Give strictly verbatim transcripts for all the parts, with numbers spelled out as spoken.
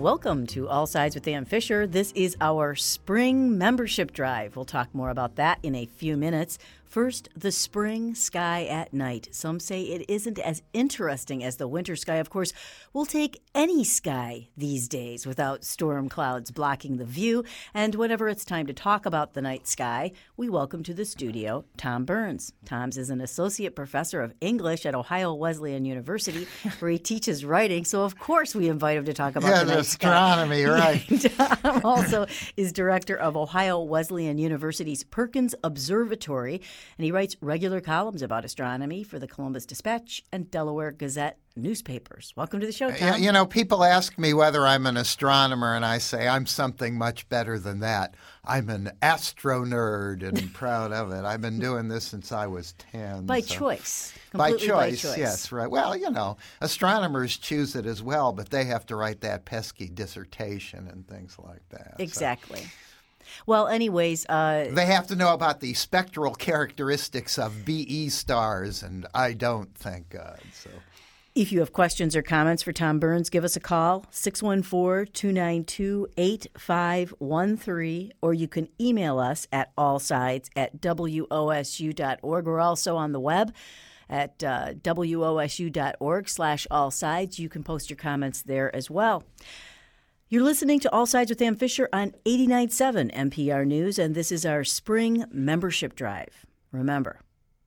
Welcome to All Sides with Ann Fisher. This is our spring membership drive. We'll talk more about that in a few minutes. First, the spring sky at night. Some say it isn't as interesting as the winter sky. Of course, we'll take any sky these days without storm clouds blocking the view. And whenever it's time to talk about the night sky, we welcome to the studio Tom Burns. Tom's is an associate professor of English at Ohio Wesleyan University, where he teaches writing. So, of course, we invite him to talk about yeah, the night astronomy, sky. right. Tom also is director of Ohio Wesleyan University's Perkins Observatory, and he writes regular columns about astronomy for the Columbus Dispatch and Delaware Gazette newspapers. Welcome to the show, Tom. You know, people ask me whether I'm an astronomer, and I say I'm something much better than that. I'm an astro nerd and proud of it. I've been doing this since I was ten. By so. choice. By Completely choice, by choice, yes, right. Well, you know, astronomers choose it as well, but they have to write that pesky dissertation and things like that. Exactly. So. Well, anyways. Uh, they have to know about the spectral characteristics of B E stars, and I don't, thank God. So. If you have questions or comments for Tom Burns, give us a call, six one four, two nine two, eight five one three, or you can email us at allsides at W O S U dot org. We're also on the web at uh, W O S U dot org slash allsides. You can post your comments there as well. You're listening to All Sides with Ann Fisher on eighty-nine point seven N P R News, and this is our spring membership drive. Remember,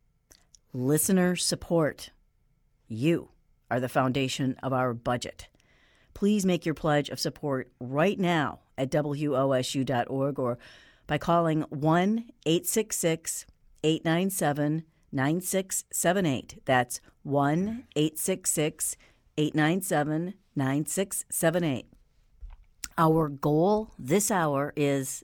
listener support. You are the foundation of our budget. Please make your pledge of support right now at W O S U dot org or by calling one eight six six, eight nine seven, nine six seven eight. That's one eight six six, eight nine seven, nine six seven eight. Our goal this hour is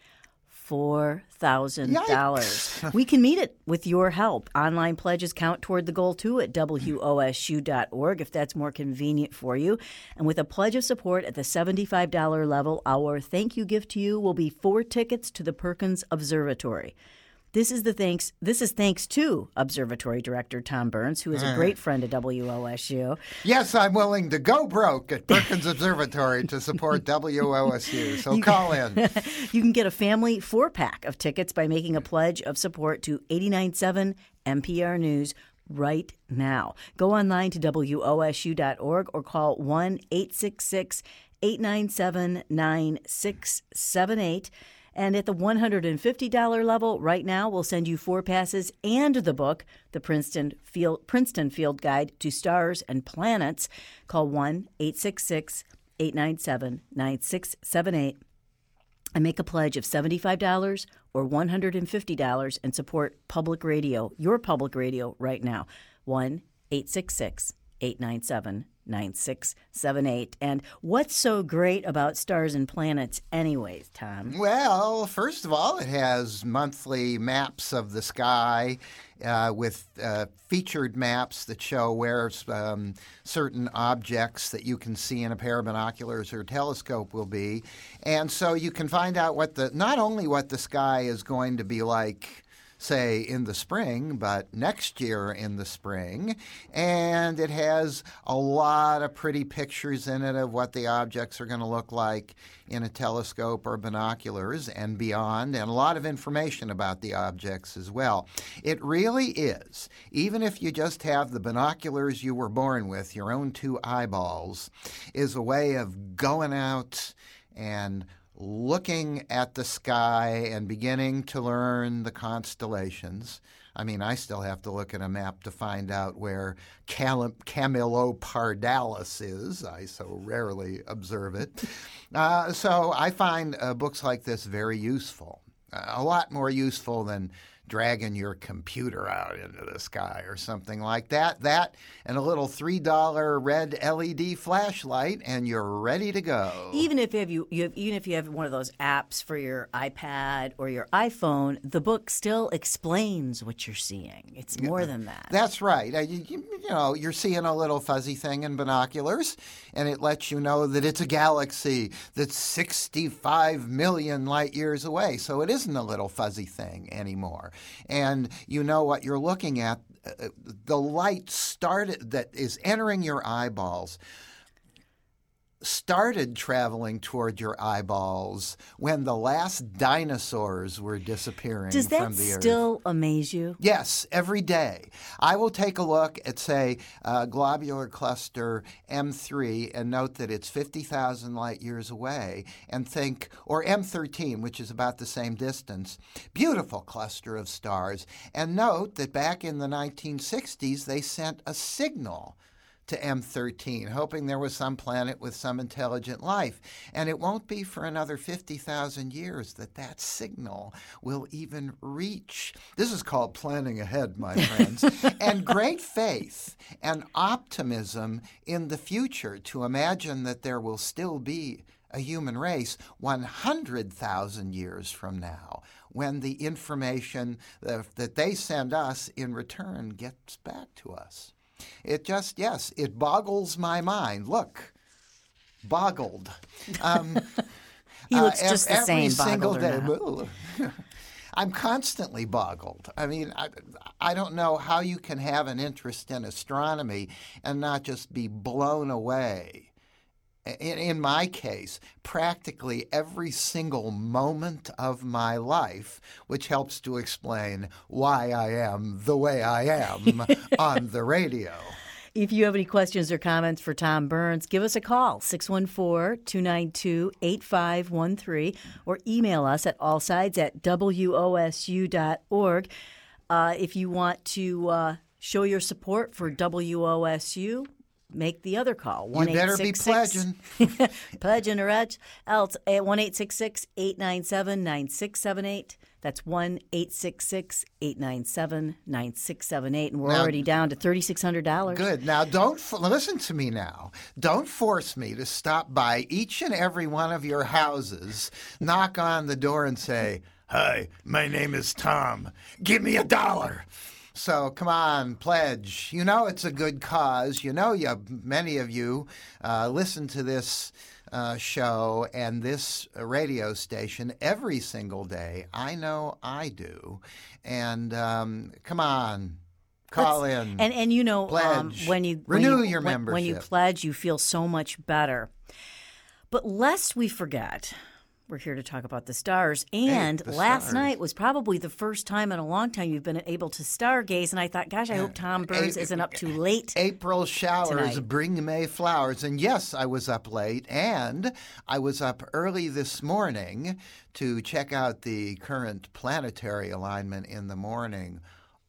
four thousand dollars. We can meet it with your help. Online pledges count toward the goal, too, at W O S U dot org, if that's more convenient for you. And with a pledge of support at the seventy-five dollars level, our thank you gift to you will be four tickets to the Perkins Observatory. This is the thanks. This is thanks to Observatory Director Tom Burns, who is a great friend of W O S U. Yes, I'm willing to go broke at Perkins Observatory to support W O S U, so you call in. You can get a family four-pack of tickets by making a pledge of support to eighty-nine point seven N P R News right now. Go online to W O S U dot org or call one eight six six, eight nine seven, nine six seven eight. And at the one hundred fifty dollars level, right now, we'll send you four passes and the book, The Princeton Field, Princeton Field Guide to Stars and Planets. Call one eight six six, eight nine seven, nine six seven eight and make a pledge of seventy-five dollars or one hundred fifty dollars and support public radio, your public radio, right now. one eight six six, eight nine seven, nine six seven eight. And what's so great about Stars and Planets anyways, Tom? Well, first of all, it has monthly maps of the sky uh, with uh, featured maps that show where um, certain objects that you can see in a pair of binoculars or telescope will be. And so you can find out what the not only what the sky is going to be like, say, in the spring, but next year in the spring. And it has a lot of pretty pictures in it of what the objects are going to look like in a telescope or binoculars and beyond, and a lot of information about the objects as well. It really is, even if you just have the binoculars you were born with, your own two eyeballs, is a way of going out and looking at the sky and beginning to learn the constellations. I mean, I still have to look at a map to find out where Cam- Camelopardalis is. I so rarely observe it. Uh, so I find uh, books like this very useful, uh, a lot more useful than dragging your computer out into the sky or something like that. That and a little three dollar red L E D flashlight, and you're ready to go. Even if you have, you, you have, even if you have one of those apps for your iPad or your iPhone, the book still explains what you're seeing. It's more yeah, than that. That's right. Uh, you, you know, you're seeing a little fuzzy thing in binoculars, and it lets you know that it's a galaxy that's sixty-five million light years away. So it isn't a little fuzzy thing anymore. And you know what you're looking at. Uh, the light started that is entering your eyeballs started traveling toward your eyeballs when the last dinosaurs were disappearing Does that from the earth. still amaze you? Yes, every day. I will take a look at, say, uh, globular cluster M three and note that it's fifty thousand light years away and think, or M thirteen, which is about the same distance, beautiful cluster of stars, and note that back in the nineteen sixties they sent a signal to M thirteen, hoping there was some planet with some intelligent life. And it won't be for another fifty thousand years that that signal will even reach. This is called planning ahead, my friends. And great faith and optimism in the future to imagine that there will still be a human race one hundred thousand years from now, when the information that, that they send us in return gets back to us. It just, yes, it boggles my mind. Look, boggled. Um, he looks uh, just every, the same, every single boggled day. I'm constantly boggled. I mean, I, I don't know how you can have an interest in astronomy and not just be blown away. In, in my case, practically every single moment of my life, which helps to explain why I am the way I am on the radio. If you have any questions or comments for Tom Burns, give us a call, six one four, two nine two, eight five one three, or email us at allsides at W O S U dot org. Uh, if you want to uh, show your support for W O S U, make the other call. You better be pledging. Pledging or else at one eight six six, eight nine seven, nine six seven eight. That's one eight six six, eight nine seven, nine six seven eight. And we're now, already down to three thousand six hundred dollars. Good. Now, don't listen to me now. Don't force me to stop by each and every one of your houses, knock on the door and say, "Hi, my name is Tom. Give me a dollar." So come on, pledge. You know it's a good cause. You know you, many of you uh, listen to this uh, show and this radio station every single day. I know I do. And um, come on, call Let's, in. And, and you know, um, when you renew when you, your when, membership. When you pledge, you feel so much better. But lest we forget, we're here to talk about the stars. And hey, the last stars. night was probably the first time in a long time you've been able to stargaze. And I thought, gosh, I hope Tom Burns A- isn't up too late. April showers tonight. Bring May flowers. And yes, I was up late. And I was up early this morning to check out the current planetary alignment in the morning.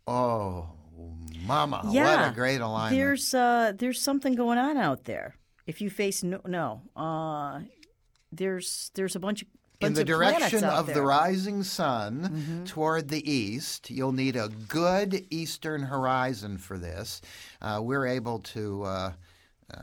Oh, mama, yeah, what a great alignment. There's, uh, there's something going on out there. If you face no, no uh, there's there's a bunch of bunch in the of direction out of there. the rising sun mm-hmm. toward the east. You'll need a good eastern horizon for this. Uh, we're able to uh, uh,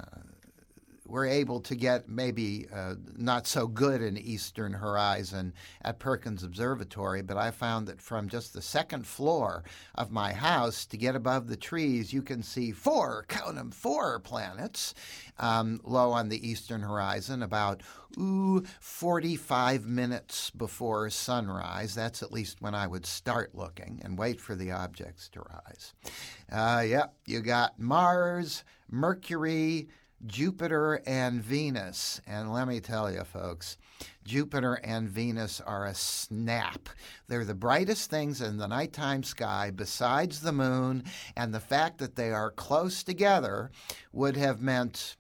we're able to get maybe uh, not so good an eastern horizon at Perkins Observatory, but I found that from just the second floor of my house to get above the trees, you can see four, count them, four planets um, low on the eastern horizon, about ooh, forty-five minutes before sunrise. That's at least when I would start looking and wait for the objects to rise. Uh, yep, you got Mars, Mercury, Jupiter, and Venus. And let me tell you, folks, Jupiter and Venus are a snap. They're the brightest things in the nighttime sky besides the moon, and the fact that they are close together would have meant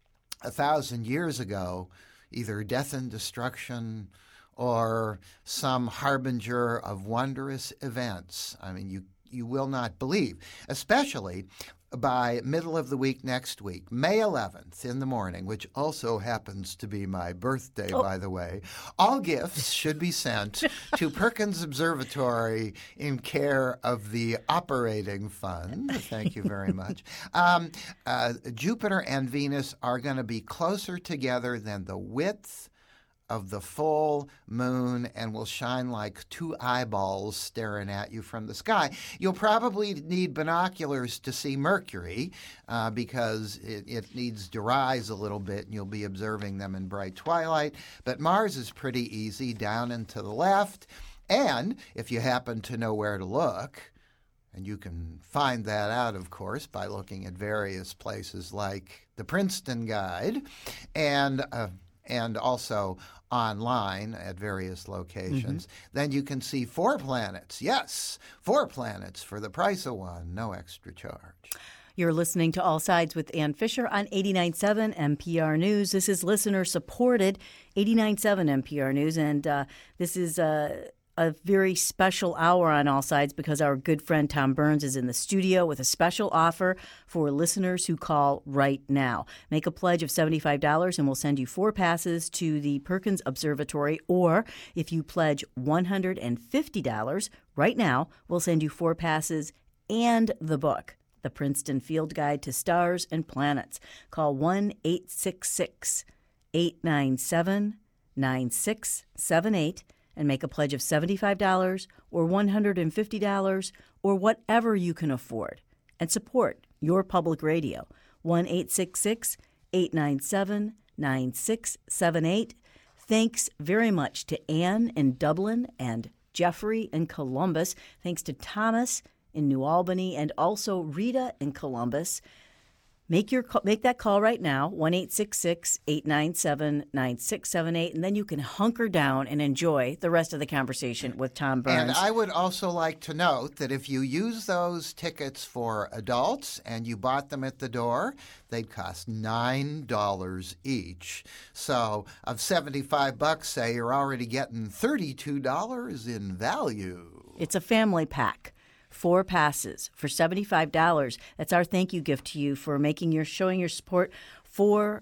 a thousand years ago either death and destruction or some harbinger of wondrous events. I mean, you you will not believe, especially by middle of the week next week, May eleventh in the morning, which also happens to be my birthday, oh. by the way. All gifts should be sent to Perkins Observatory in care of the operating fund. Thank you very much. Um, uh, Jupiter and Venus are going to be closer together than the width of the full moon and will shine like two eyeballs staring at you from the sky. You'll probably need binoculars to see Mercury uh, because it, it needs to rise a little bit and you'll be observing them in bright twilight. But Mars is pretty easy, down and to the left. And if you happen to know where to look, And you can find that out, of course, by looking at various places like the Princeton Guide and uh, and also online at various locations. Mm-hmm. Then you can see four planets. Yes, four planets for the price of one, no extra charge. You're listening to All Sides with Ann Fisher on eighty-nine point seven N P R News. This is listener-supported eighty-nine point seven N P R News, and uh, this is a, a very special hour on All Sides because our good friend Tom Burns is in the studio with a special offer for listeners who call right now. Make a pledge of seventy-five dollars and we'll send you four passes to the Perkins Observatory, or if you pledge one hundred fifty dollars right now, we'll send you four passes and the book, The Princeton Field Guide to Stars and Planets. Call one eight six six, eight nine seven, nine six seven eight and make a pledge of seventy-five dollars or one hundred fifty dollars or whatever you can afford. And support your public radio. one eight six six, eight nine seven, nine six seven eight. Thanks very much to Ann in Dublin and Jeffrey in Columbus. Thanks to Thomas in New Albany, and also Rita in Columbus. Make your make that call right now, one eight six six, eight nine seven, nine six seven eight, and then you can hunker down and enjoy the rest of the conversation with Tom Burns. And I would also like to note that if you use those tickets for adults and you bought them at the door, they'd cost nine dollars each. So of seventy-five bucks, say, you're already getting thirty-two dollars in value. It's a family pack. Four passes for seventy-five dollars. That's our thank you gift to you for making your showing your support for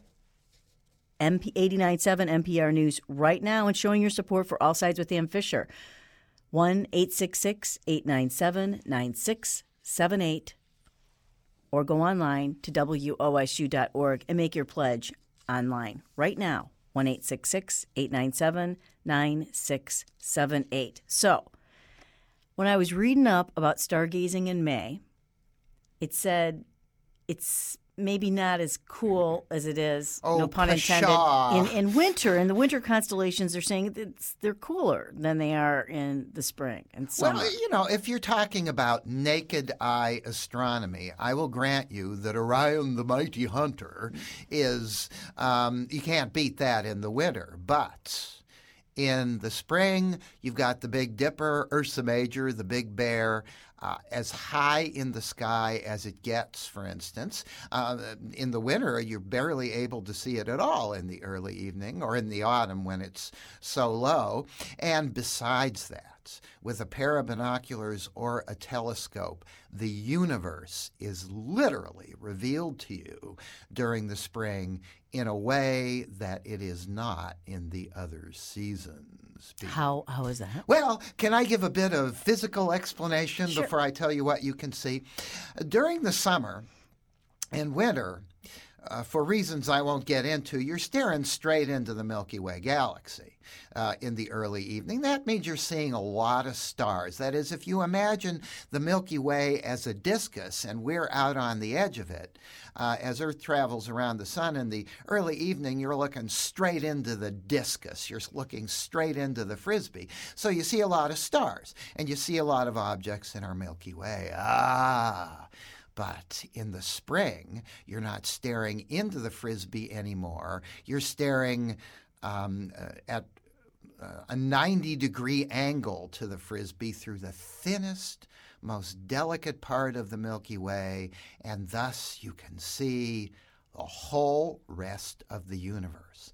M P eighty-nine point seven N P R News right now and showing your support for All Sides with Ann Fisher. one eight six six, eight nine seven, nine six seven eight or go online to W O S U dot org and make your pledge online right now. one eight six six, eight nine seven, nine six seven eight. So, when I was reading up about stargazing in May, it said it's maybe not as cool as it is, oh, no pun intended, in, in winter. In the winter constellations, they're saying it's, they're cooler than they are in the spring and summer. Well, you know, if you're talking about naked eye astronomy, I will grant you that Orion the Mighty Hunter is, um, you can't beat that in the winter, but in the spring, you've got the Big Dipper, Ursa Major, the Big Bear, uh, as high in the sky as it gets, for instance. Uh, in the winter, you're barely able to see it at all in the early evening or in the autumn when it's so low. And besides that, with a pair of binoculars or a telescope, the universe is literally revealed to you during the spring in a way that it is not in the other seasons. How how is that? Well, can I give a bit of physical explanation Sure. before I tell you what you can see? During the summer and winter, uh, for reasons I won't get into, you're staring straight into the Milky Way galaxy uh, in the early evening. That means you're seeing a lot of stars. That is, if you imagine the Milky Way as a discus and we're out on the edge of it, uh, as Earth travels around the sun in the early evening, you're looking straight into the discus. You're looking straight into the Frisbee. So you see a lot of stars, and you see a lot of objects in our Milky Way. Ah! But in the spring, you're not staring into the Frisbee anymore. You're staring um, uh, at uh, a ninety-degree angle to the Frisbee through the thinnest, most delicate part of the Milky Way, and thus you can see the whole rest of the universe.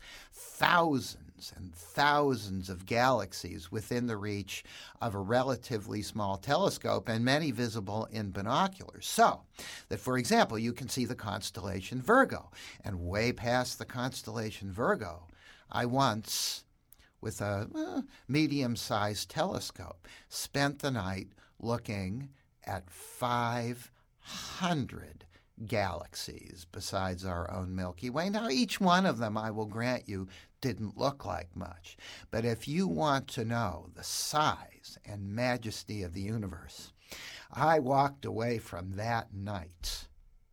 Thousands and thousands of galaxies within the reach of a relatively small telescope, and many visible in binoculars. So that, for example, you can see the constellation Virgo. And way past the constellation Virgo, I once, with a uh, medium-sized telescope, spent the night looking at five hundred galaxies besides our own Milky Way. Now, each one of them, I will grant you, didn't look like much. But if you want to know the size and majesty of the universe, I walked away from that night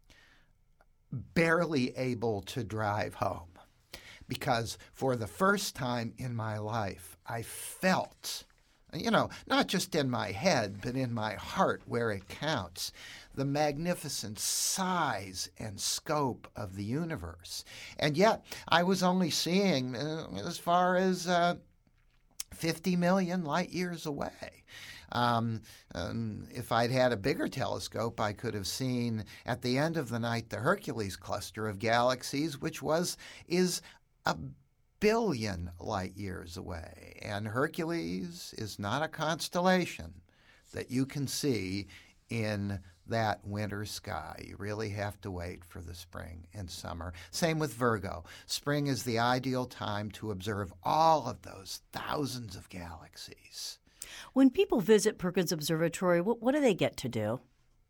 barely able to drive home, because for the first time in my life, I felt you know, not just in my head, but in my heart where it counts, the magnificent size and scope of the universe. And yet, I was only seeing uh, as far as uh, fifty million light years away. Um, um, if I'd had a bigger telescope, I could have seen at the end of the night the Hercules cluster of galaxies, which was is a billion light years away. And Hercules is not a constellation that you can see in that winter sky. You really have to wait for the spring and summer. Same with Virgo. Spring is the ideal time to observe all of those thousands of galaxies. When people visit Perkins Observatory, what, what do they get to do?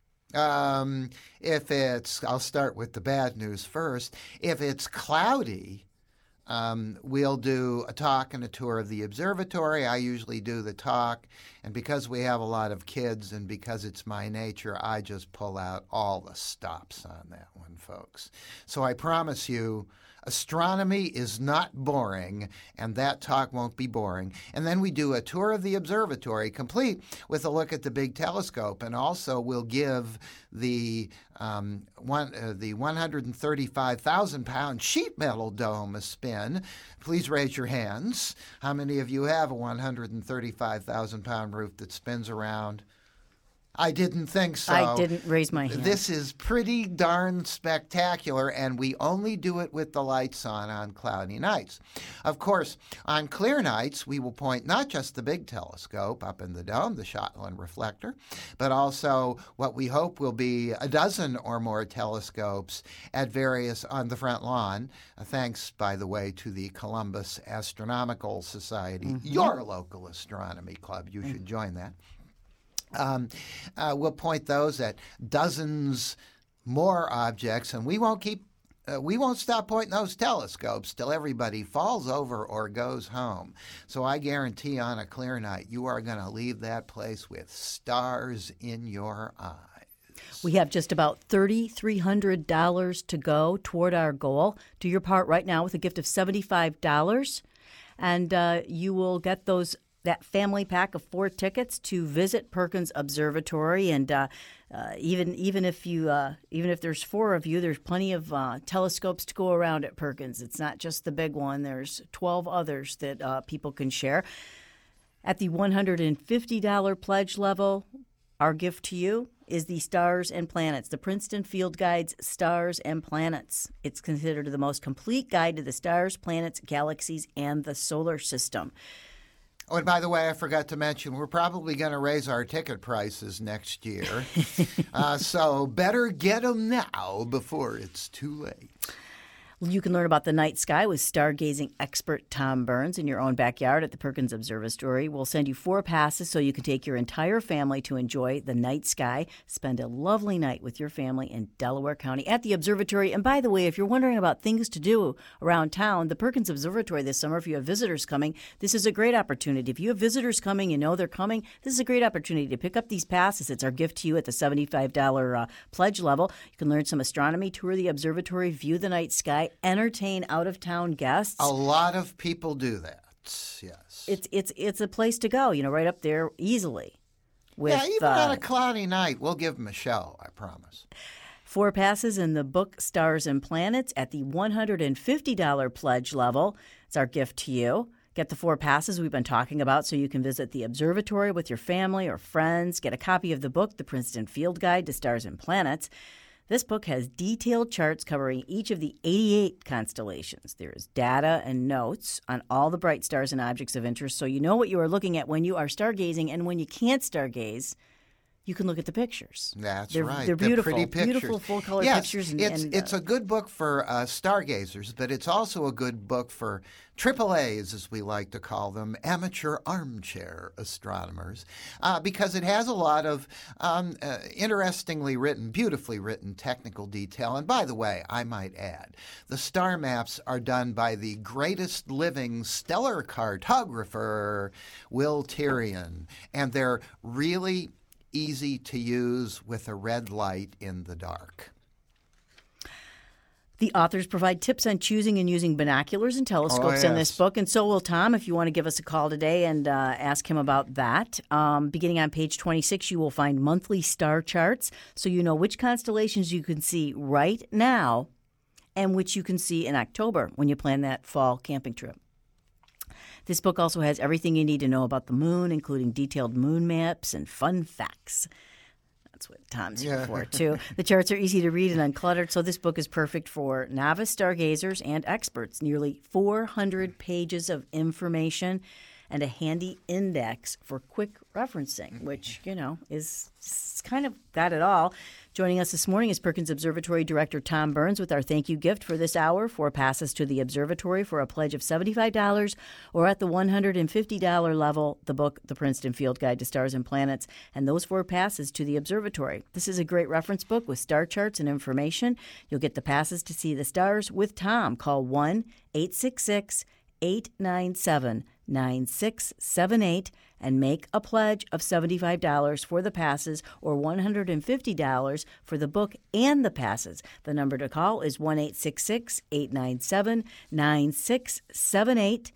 Um, if it's, I'll start with the bad news first. If it's cloudy, Um, we'll do a talk and a tour of the observatory. I usually do the talk, and because we have a lot of kids and because it's my nature, I just pull out all the stops on that one, folks. So I promise you, astronomy is not boring, and that talk won't be boring. And then we do a tour of the observatory, complete with a look at the big telescope, and also we'll give the um, one uh, the one hundred thirty-five thousand pound sheet metal dome a spin. Please raise your hands. How many of you have a one hundred thirty-five thousand pound roof that spins around? I didn't think so. I didn't raise my hand. This is pretty darn spectacular, and we only do it with the lights on on cloudy nights. Of course, on clear nights, we will point not just the big telescope up in the dome, the Schottland reflector, but also what we hope will be a dozen or more telescopes at various on the front lawn. Uh, thanks, by the way, to the Columbus Astronomical Society, mm-hmm. your local astronomy club. You mm-hmm. should join that. Um, uh, we'll point those at dozens more objects, and we won't keep, uh, we won't stop pointing those telescopes till everybody falls over or goes home. So I guarantee on a clear night, you are going to leave that place with stars in your eyes. We have just about three thousand three hundred dollars to go toward our goal. Do your part right now with a gift of seventy-five dollars, and uh, you will get those that family pack of four tickets to visit Perkins Observatory. And uh, uh, even even if you uh, even if there's four of you, there's plenty of uh, telescopes to go around at Perkins. It's not just the big one. There's twelve others that uh, people can share. At the one hundred fifty dollars pledge level, our gift to you is the Stars and Planets, the Princeton Field Guide's Stars and Planets. It's considered the most complete guide to the stars, planets, galaxies, and the solar system. Oh, and by the way, I forgot to mention, we're probably going to raise our ticket prices next year. uh, so better get them now before it's too late. You can learn about the night sky with stargazing expert Tom Burns in your own backyard at the Perkins Observatory. We'll send you four passes so you can take your entire family to enjoy the night sky. Spend a lovely night with your family in Delaware County at the observatory. And by the way, if you're wondering about things to do around town, the Perkins Observatory this summer, if you have visitors coming, this is a great opportunity. If you have visitors coming, you know they're coming, this is a great opportunity to pick up these passes. It's our gift to you at the seventy-five dollars uh, pledge level. You can learn some astronomy, tour the observatory, view the night sky, entertain out-of-town guests. A lot of people do that, yes. It's it's it's a place to go, you know, right up there easily. With, yeah, even uh, on a cloudy night, we'll give them a show, I promise. Four passes in the book Stars and Planets at the one hundred fifty dollars pledge level. It's our gift to you. Get the four passes we've been talking about so you can visit the observatory with your family or friends. Get a copy of the book, The Princeton Field Guide to Stars and Planets. This book has detailed charts covering each of the eighty-eight constellations. There is data and notes on all the bright stars and objects of interest, so you know what you are looking at when you are stargazing, and when you can't stargaze, you can look at the pictures. That's they're, right. They're beautiful, the pretty beautiful full-color yes, pictures. And, it's and, it's uh, a good book for uh, stargazers, but it's also a good book for triple A's, as we like to call them, amateur armchair astronomers, uh, because it has a lot of um, uh, interestingly written, beautifully written technical detail. And by the way, I might add, the star maps are done by the greatest living stellar cartographer, Will Tyrion, and they're really easy to use with a red light in the dark. The authors provide tips on choosing and using binoculars and telescopes Oh, yes. in this book, and so will Tom if you want to give us a call today and uh, ask him about that. Um, beginning on page twenty-six, you will find monthly star charts so you know which constellations you can see right now and which you can see in October when you plan that fall camping trip. This book also has everything you need to know about the moon, including detailed moon maps and fun facts. That's what Tom's here Yeah. for, too. The charts are easy to read and uncluttered, so this book is perfect for novice stargazers and experts. Nearly four hundred pages of information and a handy index for quick referencing, which, you know, is is kind of got it all. Joining us this morning is Perkins Observatory Director Tom Burns with our thank you gift for this hour, four passes to the observatory for a pledge of seventy-five dollars, or at the one hundred fifty dollars level, the book, The Princeton Field Guide to Stars and Planets, and those four passes to the observatory. This is a great reference book with star charts and information. You'll get the passes to see the stars with Tom. Call one eight six six, eight nine seven, nine six seven eight and make a pledge of seventy-five dollars for the passes or one hundred fifty dollars for the book and the passes. The number to call is one eight six six, eight nine seven, nine six seven eight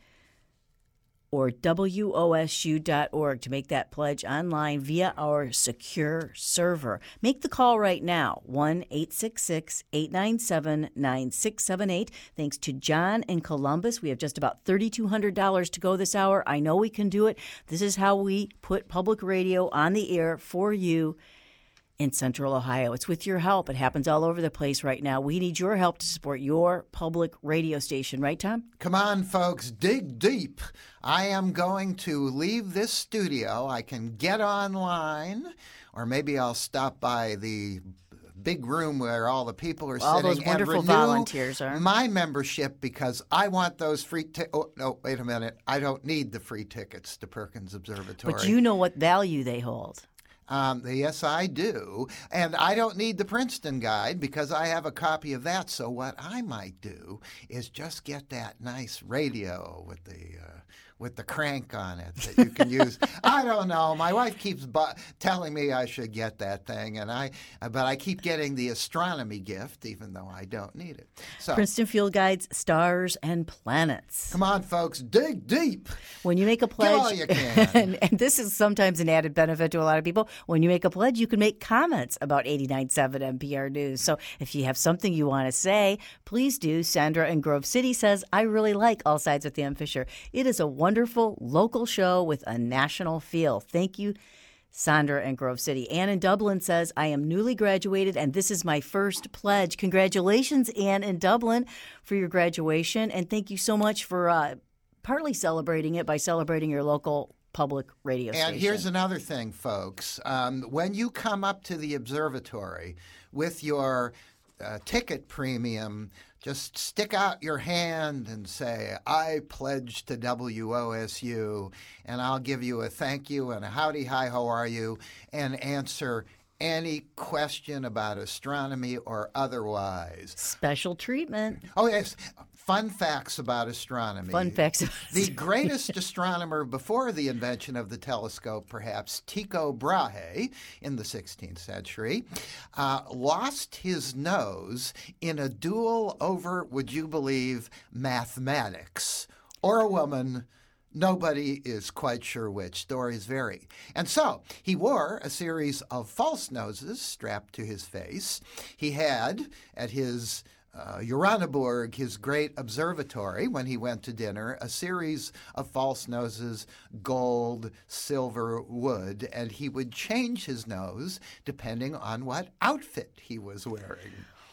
or W O S U dot org to make that pledge online via our secure server. Make the call right now, one eight six six, eight nine seven, nine six seven eight. Thanks to John in Columbus. We have just about three thousand two hundred dollars to go this hour. I know we can do it. This is how we put public radio on the air for you in Central Ohio. It's with your help. It happens all over the place right now. We need your help to support your public radio station. Right, Tom? Come on, folks, dig deep. I am going to leave this studio. I can get online, or maybe I'll stop by the big room where all the people are All sitting those wonderful and renew volunteers are. my membership because I want those free tickets. Oh, no, wait a minute. I don't need the free tickets to Perkins Observatory. But you know what value they hold. Um, yes, I do. And I don't need the Princeton Guide because I have a copy of that. So what I might do is just get that nice radio with the uh, with the crank on it that you can use. I don't know. My wife keeps bu- telling me I should get that thing, and I but I keep getting the astronomy gift even though I don't need it. So Princeton Field Guides, Stars and Planets. come on, folks, dig deep. When you make a pledge, all you can. and, and this is sometimes an added benefit to a lot of people, when you make a pledge, you can make comments about eighty-nine point seven N P R News. So if you have something you want to say, please do. Sandra in Grove City says, I really like All Sides with Dan Fisher. It is a wonderful local show with a national feel. Thank you, Sandra in Grove City. Ann in Dublin says, I am newly graduated and this is my first pledge. Congratulations, Ann in Dublin, for your graduation. And thank you so much for uh, partly celebrating it by celebrating your local public radio And station. here's another thing, folks. Um, when you come up to the observatory with your uh, ticket premium, just stick out your hand and say, I pledge to W O S U, and I'll give you a thank you and a howdy, hi, how are you, and answer any question about astronomy or otherwise. Special treatment. Oh, yes. Fun facts about astronomy. Fun facts. The greatest astronomer before the invention of the telescope, perhaps, Tycho Brahe, in the sixteenth century, uh, lost his nose in a duel over, would you believe, mathematics, or a woman. Nobody is quite sure which. Stories vary. And so he wore a series of false noses strapped to his face. He had at his uh, Uraniborg, his great observatory, when he went to dinner, a series of false noses, gold, silver, wood, and he would change his nose depending on what outfit he was wearing.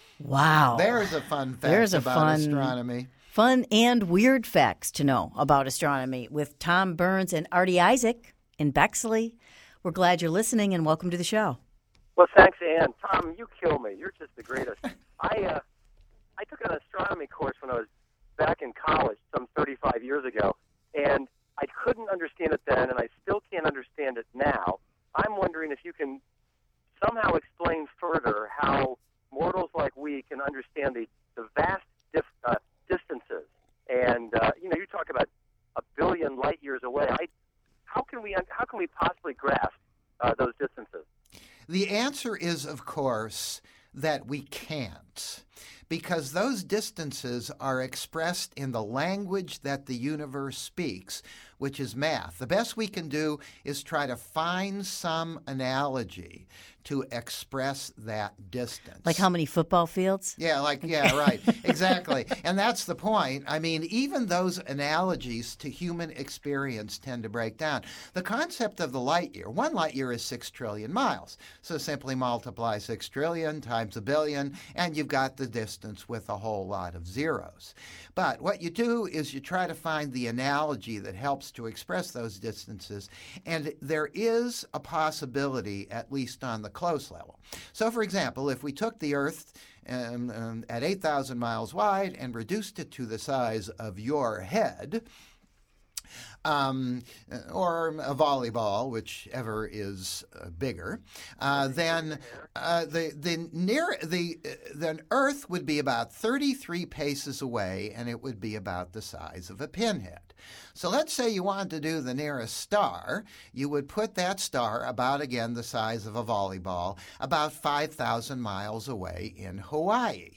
Wow. There's a fun fact There's a about fun- astronomy. Fun and weird facts to know about astronomy with Tom Burns and Artie Isaac in Bexley. We're glad you're listening and welcome to the show. Well, thanks, Ann. Tom, you kill me. You're just the greatest. I uh, I took an astronomy course when I was back in college some thirty-five years ago, and I couldn't understand it then, and I still can't understand it now. I'm wondering if you can somehow explain further how mortals like we can understand the, the vast dif- uh, distances. And, uh, you know, you talk about a billion light years away. I, how can we how can we possibly grasp uh, those distances? The answer is, of course, that we can't. because those distances are expressed in the language that the universe speaks, which is math. The best we can do is try to find some analogy to express that distance. Like how many football fields? Yeah, like, yeah, right. Exactly. And that's the point. I mean, even those analogies to human experience tend to break down. The concept of the light year, one light year is six trillion miles. So simply multiply six trillion times a billion, and you've got the distance with a whole lot of zeros. But what you do is you try to find the analogy that helps to express those distances, and there is a possibility, at least on the close level. So, for example, if we took the Earth um, um, at eight thousand miles wide and reduced it to the size of your head, Um, or a volleyball, whichever is uh, bigger, uh, then uh, the the near the uh, then Earth would be about thirty-three paces away, and it would be about the size of a pinhead. So let's say you wanted to do the nearest star. You would put that star about, again, the size of a volleyball, about five thousand miles away in Hawaii.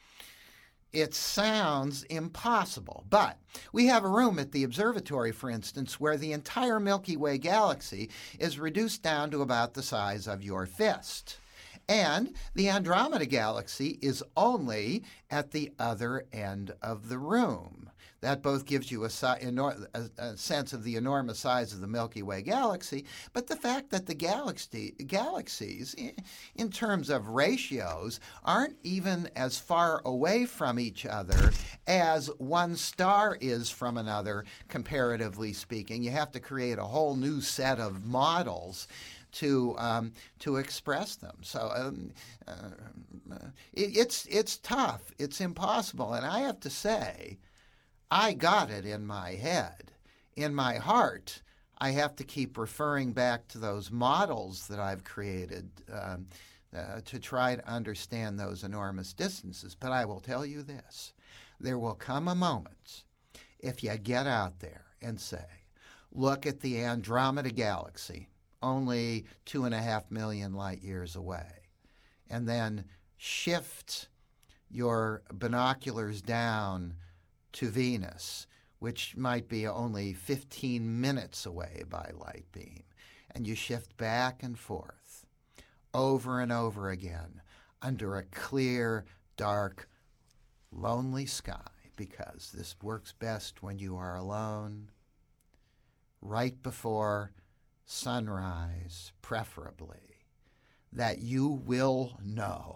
It sounds impossible, but we have a room at the observatory, for instance, where the entire Milky Way galaxy is reduced down to about the size of your fist. And the Andromeda galaxy is only at the other end of the room. That both gives you a, a, a sense of the enormous size of the Milky Way galaxy, but the fact that the galaxy, galaxies, in terms of ratios, aren't even as far away from each other as one star is from another, comparatively speaking. You have to create a whole new set of models to um, to express them. So um, uh, it, it's it's tough. It's impossible. And I have to say, I got it in my head. In my heart, I have to keep referring back to those models that I've created um, uh, to try to understand those enormous distances. But I will tell you this. There will come a moment if you get out there and say, look at the Andromeda galaxy, only two and a half million light years away, and then shift your binoculars down to Venus, which might be only fifteen minutes away by light beam, and you shift back and forth over and over again under a clear, dark, lonely sky, because this works best when you are alone, right before sunrise, preferably, that you will know.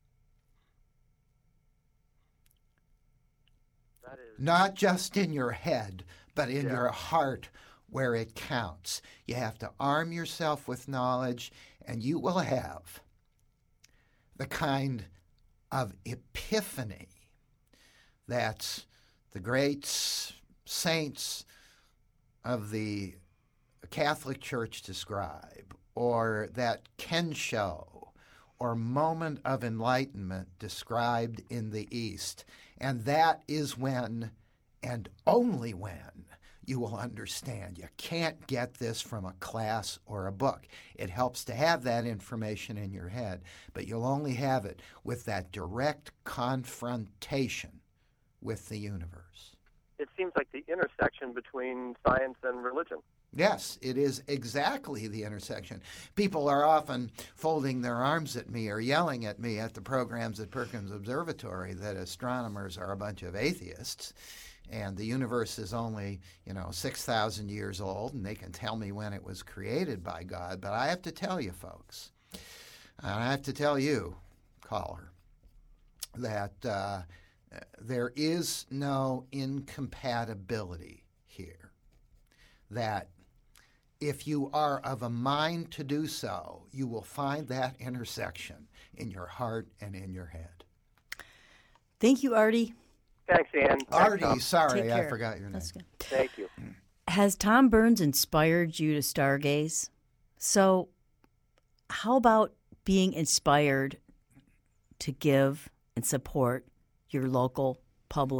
That is... Not just in your head, but in yeah. your heart, where it counts. You have to arm yourself with knowledge, and you will have the kind of epiphany that the great saints of the Catholic Church describe, or that Kensho, or moment of enlightenment described in the East. And that is when, and only when, you will understand. You can't get this from a class or a book. It helps to have that information in your head, but you'll only have it with that direct confrontation with the universe. It seems like the intersection between science and religion. Yes, it is exactly the intersection. People are often folding their arms at me or yelling at me at the programs at Perkins Observatory that astronomers are a bunch of atheists and the universe is only, you know, six thousand years old, and they can tell me when it was created by God. But I have to tell you, folks, and I have to tell you, caller, that uh, there is no incompatibility here. That if you are of a mind to do so, you will find that intersection in your heart and in your head. Thank you, Artie. Thanks, Ann. Artie, Thanks, sorry, Take I care. forgot your name. That's good. Thank you. Has Tom Burns inspired you to stargaze? So how about being inspired to give and support your local public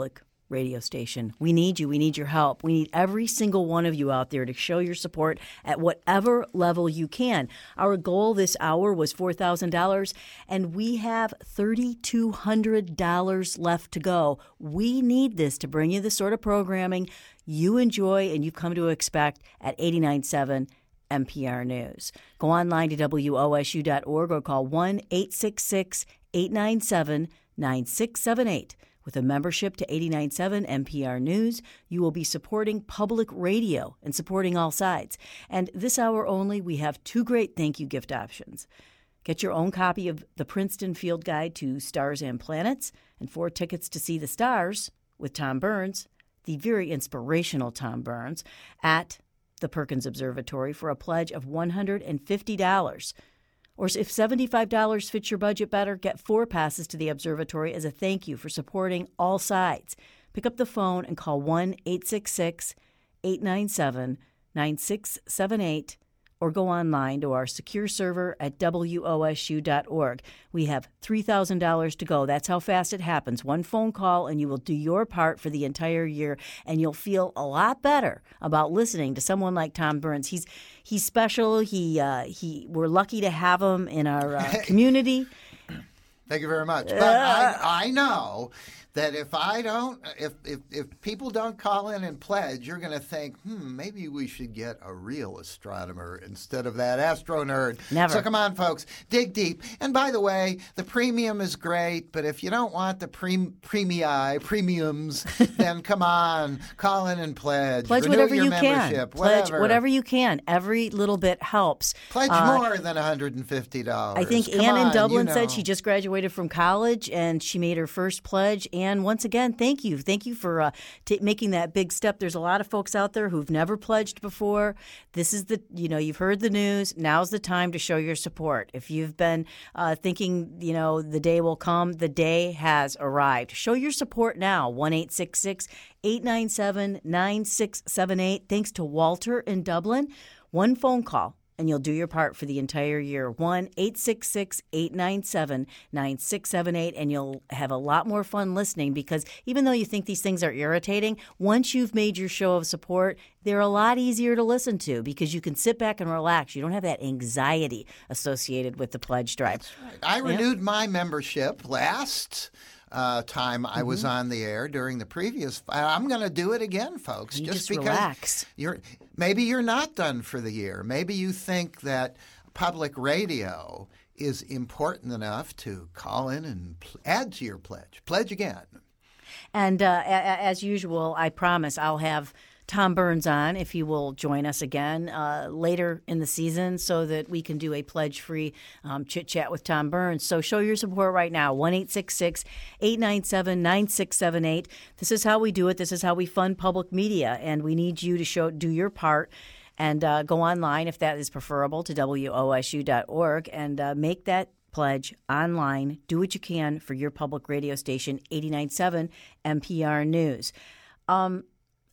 radio station. We need you. We need your help. We need every single one of you out there to show your support at whatever level you can. Our goal this hour was four thousand dollars, and we have three thousand two hundred dollars left to go. We need this to bring you the sort of programming you enjoy and you've come to expect at eighty-nine point seven N P R News. Go online to W O S U dot org or call one eight six six, eight nine seven, nine six seven eight. With a membership to eighty-nine point seven N P R News, you will be supporting public radio and supporting All Sides. And this hour only, we have two great thank you gift options. Get your own copy of the Princeton Field Guide to Stars and Planets and four tickets to see the stars with Tom Burns, the very inspirational Tom Burns, at the Perkins Observatory for a pledge of one hundred fifty dollars. Or if seventy-five dollars fits your budget better, get four passes to the observatory as a thank you for supporting All Sides. Pick up the phone and call one eight six six, eight nine seven, nine six seven eight or go online to our secure server at W O S U dot org. We have three thousand dollars to go. That's how fast it happens. One phone call and you will do your part for the entire year, and you'll feel a lot better about listening to someone like Tom Burns. He's he's special. He uh, he we're lucky to have him in our uh, community. Thank you very much. But I, I know that if I don't, if, if if people don't call in and pledge, you're going to think, hmm, maybe we should get a real astronomer instead of that astro nerd. Never. So come on, folks, dig deep. And by the way, the premium is great, but if you don't want the pre- premii, premiums, then come on, call in and pledge. Pledge Renew whatever your you membership, can. Pledge whatever. whatever you can. Every little bit helps. Pledge Uh, more than one hundred fifty dollars. I think Come Ann in on, Dublin you said know. she just graduated from college and she made her first pledge. And once again, thank you. Thank you for uh, t- making that big step. There's a lot of folks out there who've never pledged before. This is the, you know, you've heard the news. Now's the time to show your support. If you've been uh, thinking, you know, the day will come, the day has arrived. Show your support now. one eight six six, eight nine seven, nine six seven eight. Thanks to Walter in Dublin. One phone call, and you'll do your part for the entire year. one eight six six, eight nine seven, nine six seven eight, and you'll have a lot more fun listening because even though you think these things are irritating, once you've made your show of support, they're a lot easier to listen to because you can sit back and relax. You don't have that anxiety associated with the pledge drive. I renewed my membership last uh, time I was on the air during the previous. I'm going to do it again, folks. You just, just because relax. You're maybe you're not done for the year. Maybe you think that public radio is important enough to call in and pl- add to your pledge. Pledge again. And uh, a- a- as usual, I promise I'll have Tom Burns on if he will join us again uh, later in the season so that we can do a pledge-free um, chit-chat with Tom Burns. So show your support right now, one eight six six, eight nine seven, nine six seven eight. This is how we do it. This is how we fund public media, and we need you to show do your part. And uh, go online, if that is preferable, to W O S U dot org and uh, make that pledge online. Do what you can for your public radio station, eighty-nine point seven N P R News. Um,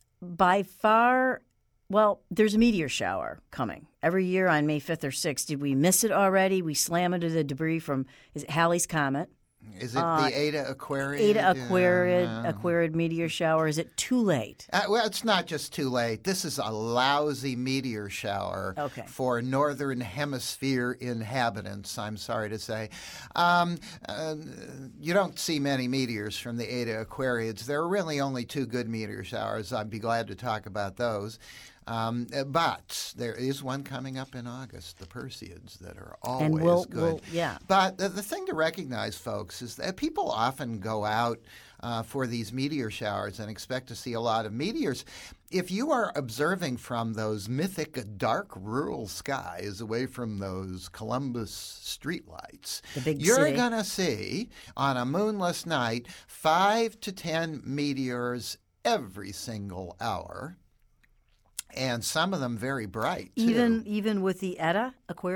by far, well, there's a meteor shower coming every year on May fifth or sixth. Did we miss it already? We slam into the debris from is it Halley's Comet. Is it Uh, the Eta Aquariid? Eta Aquariid, Uh, Aquariid meteor shower. Is it too late? Uh, well, it's not just too late. This is a lousy meteor shower Okay. for Northern Hemisphere inhabitants, I'm sorry to say. Um, uh, you don't see many meteors from the Eta Aquariids. There are really only two good meteor showers. I'd be glad to talk about those. Um, but there is one coming up in August, the Perseids, that are always And we'll, good. we'll yeah. But the, the thing to recognize, folks, is that people often go out uh, for these meteor showers and expect to see a lot of meteors. If you are observing from those mythic dark rural skies away from those Columbus streetlights, The big you're city. going to see on a moonless night five to ten meteors every single hour. And some of them very bright, too. Even even with the Eta Aquariid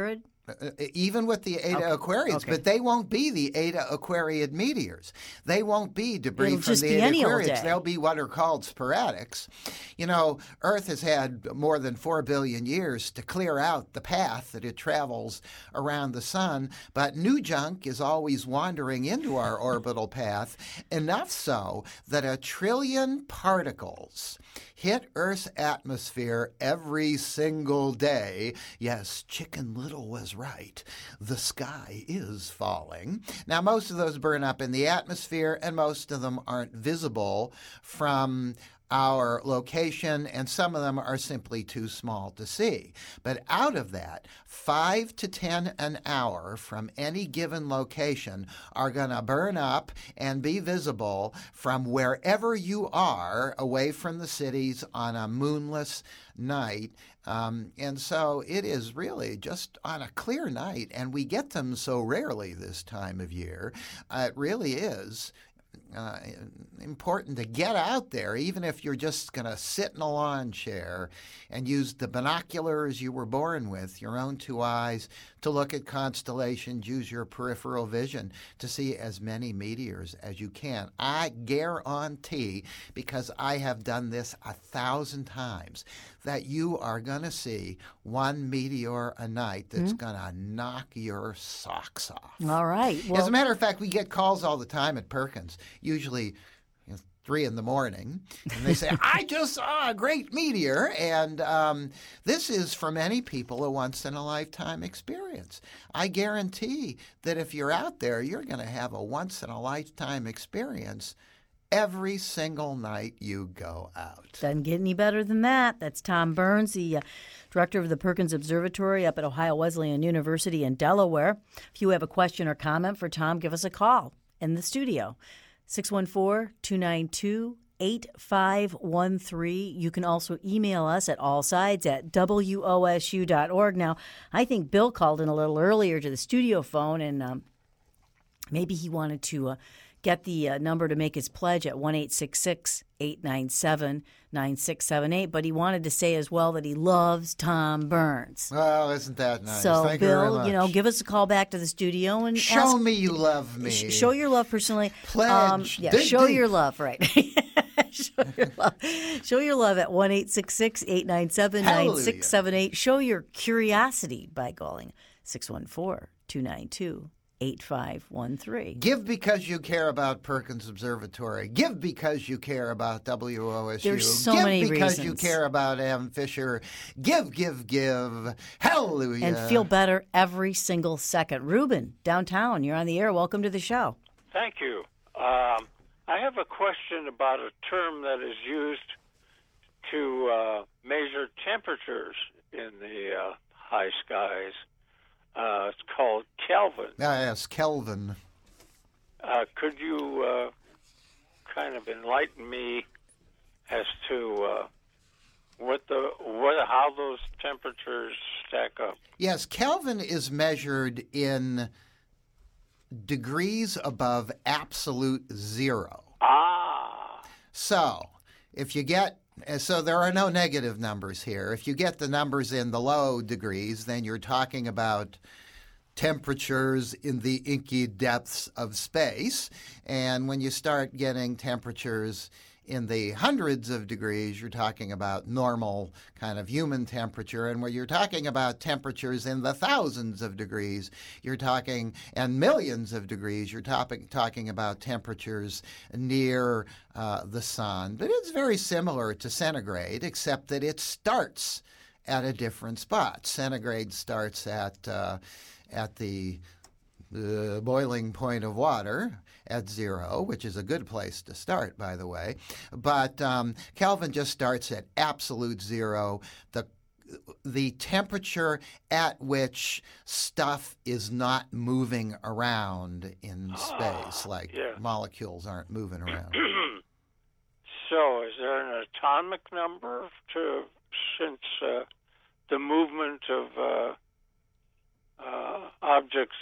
Uh, even with the Eta Okay. Aquariids, Okay. but they won't be the Eta Aquariid meteors. They won't be debris It'll from just the be Eta any old Aquariids. day. They'll be what are called sporadics. You know, Earth has had more than four billion years to clear out the path that it travels around the sun, but new junk is always wandering into our orbital path, enough so that a trillion particles hit Earth's atmosphere every single day. Yes, Chicken Little was right. The sky is falling. Now, most of those burn up in the atmosphere, and most of them aren't visible from our location, and some of them are simply too small to see. But out of that, five to ten an hour from any given location are going to burn up and be visible from wherever you are away from the cities on a moonless night. Um, and so it is really just on a clear night, and we get them so rarely this time of year. Uh, it really is Uh, important to get out there, even if you're just going to sit in a lawn chair and use the binoculars you were born with, your own two eyes, to look at constellations. Use your peripheral vision to see as many meteors as you can. I guarantee, because I have done this a thousand times, that you are going to see one meteor a night that's mm-hmm. going to knock your socks off. All right. Well, as a matter of fact, we get calls all the time at Perkins, usually you know, three in the morning, and they say, I just saw a great meteor. And um, this is, for many people, a once-in-a-lifetime experience. I guarantee that if you're out there, you're going to have a once-in-a-lifetime experience every single night you go out. Doesn't get any better than that. That's Tom Burns, the uh, director of the Perkins Observatory up at Ohio Wesleyan University in Delaware. If you have a question or comment for Tom, give us a call in the studio, six one four, two nine two, eight five one three. You can also email us at allsides at W O S U dot org. Now, I think Bill called in a little earlier to the studio phone, and um, maybe he wanted to uh, get the uh, number to make his pledge at one eight six six, eight nine seven, nine six seven eight. But he wanted to say as well that he loves Tom Burns. Well, isn't that nice? So, Thank you very Bill, much. you know, give us a call back to the studio and show ask, me you love me. sh- show your love personally. Pledge. Um, yeah, Dig show deep. your love, right? show your love. Show your love at one eight six six, eight nine seven, nine six seven eight. Show your curiosity by calling six one four, two nine two, eight five one three. Give because you care about Perkins Observatory. Give because you care about W O S U. There's so give many because you reasons. care about Em Fisher. Give, give, give. Hallelujah. And feel better every single second. Ruben, downtown, you're on the air. Welcome to the show. Thank you. Um, I have a question about a term that is used to uh, measure temperatures in the uh, high skies. Uh, it's called Kelvin. Ah, yes, Kelvin. Uh, could you uh, kind of enlighten me as to uh, what the what how those temperatures stack up? Yes, Kelvin is measured in degrees above absolute zero. Ah. So, if you get So there are no negative numbers here. If you get the numbers in the low degrees, then you're talking about temperatures in the inky depths of space. And when you start getting temperatures in the hundreds of degrees, you're talking about normal kind of human temperature. And where you're talking about temperatures in the thousands of degrees, you're talking, and millions of degrees, you're topic, talking about temperatures near uh, the sun. But it's very similar to centigrade, except that it starts at a different spot. Centigrade starts at, uh, at the the boiling point of water at zero, which is a good place to start, by the way. But um, Kelvin just starts at absolute zero. The the temperature at which stuff is not moving around in space, like yeah. molecules aren't moving around. So, is there an atomic number to since uh, the movement of uh, uh, objects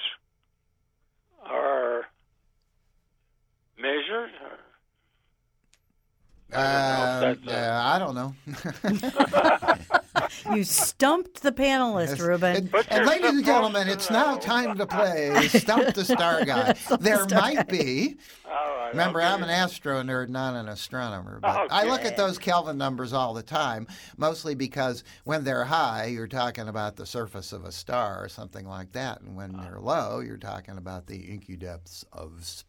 are measured? Or? Uh, I don't know. uh, I don't know. You stumped the panelist, Ruben. And, and ladies and gentlemen, it's now time to play Stump the Star Guy. There Star might Guy. be. All right. Remember, okay. I'm an astro nerd, not an astronomer. But I Okay. look at those Kelvin numbers all the time, mostly because when they're high, you're talking about the surface of a star or something like that. And when they're low, you're talking about the inky depths of space.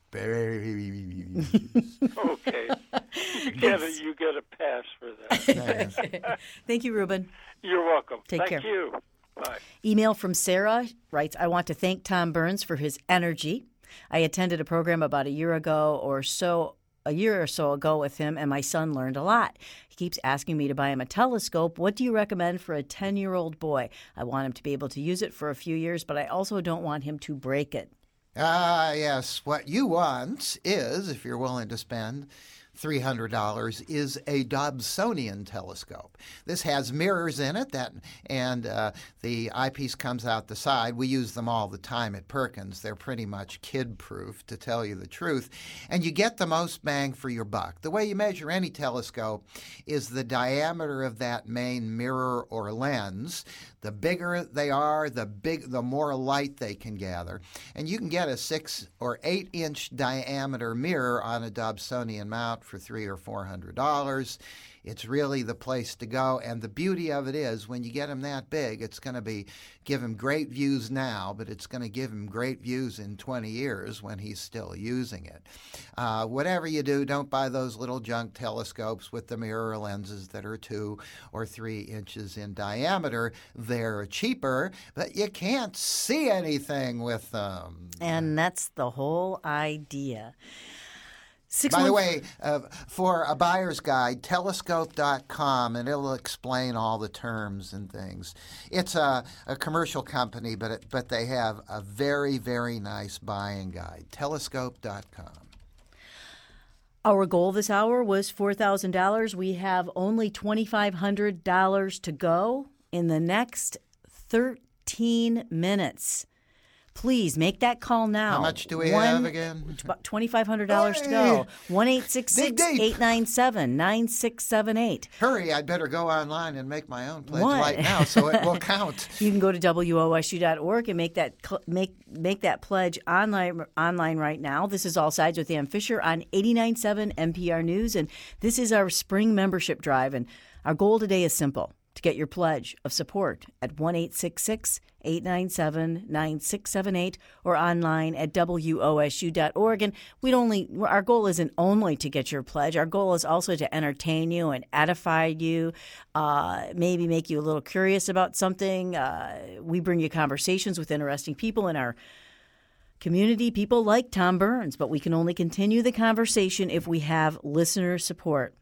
Okay. You get, a, you get a pass for that. Thank you, Ruben. You're welcome. Take Thank care. you. Bye. Email from Sarah writes, I want to thank Tom Burns for his energy. I attended a program about a year ago or so, a year or so ago with him, and my son learned a lot. He keeps asking me to buy him a telescope. What do you recommend for a ten-year-old boy? I want him to be able to use it for a few years, but I also don't want him to break it. Ah, yes. What you want is, if you're willing to spend three hundred dollars, is a Dobsonian telescope. This has mirrors in it, that, and uh, the eyepiece comes out the side. We use them all the time at Perkins. They're pretty much kid-proof, to tell you the truth. And you get the most bang for your buck. The way you measure any telescope is the diameter of that main mirror or lens. The bigger they are, the big, the more light they can gather. And you can get a six or eight inch diameter mirror on a Dobsonian mount for three or four hundred dollars. It's really the place to go. And the beauty of it is, when you get him that big, it's going to be give him great views now, but it's going to give him great views in twenty years when he's still using it. Uh, whatever you do, don't buy those little junk telescopes with the mirror lenses that are two or three inches in diameter. They're cheaper, but you can't see anything with them. And that's the whole idea. Six By the months- way, uh, for a buyer's guide, telescope dot com, and it'll explain all the terms and things. It's a, a commercial company, but it, but they have a very, very nice buying guide, telescope dot com. Our goal this hour was four thousand dollars. We have only twenty-five hundred dollars to go in the next thirteen minutes. Please make that call now. How much do we One- have again? It's about twenty-five hundred dollars to Hey! go. one eight six six, Dig deep. eight nine seven, nine six seven eight. Hurry, I'd better go online and make my own pledge What? right now so it will count. You can go to W O S U dot org and make that cl- make make that pledge online online right now. This is All Sides with Ann Fisher on eighty-nine point seven N P R News, and this is our spring membership drive. And our goal today is simple: to get your pledge of support at one eight six six, eight nine seven, nine six seven eight or online at W O S U dot org. And we'd only our goal isn't only to get your pledge. Our goal is also to entertain you and edify you, uh, maybe make you a little curious about something. Uh, we bring you conversations with interesting people in our community, people like Tom Burns, but we can only continue the conversation if we have listener support.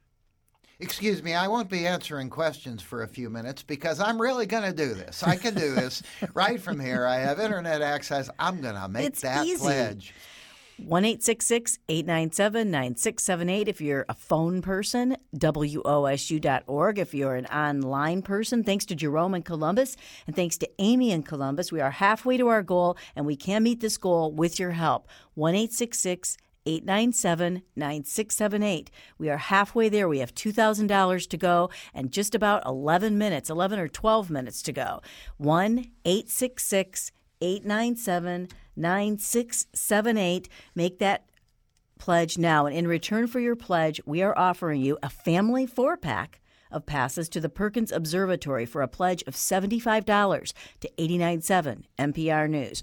Excuse me, I won't be answering questions for a few minutes because I'm really going to do this. I can do this right from here. I have internet access. I'm going to make It's that easy. pledge. one eight six six, eight nine seven, nine six seven eight if you're a phone person, W O S U dot org if you're an online person. Thanks to Jerome in Columbus and thanks to Amy in Columbus. We are halfway to our goal, and we can meet this goal with your help. one eight six six, eight nine seven, nine six seven eight. We are halfway there. We have two thousand dollars to go and just about eleven minutes, eleven or twelve minutes to go. one eight six six, eight nine seven, nine six seven eight. Make that pledge now. And in return for your pledge, we are offering you a family four-pack of passes to the Perkins Observatory for a pledge of seventy-five dollars to eighty-nine point seven N P R News.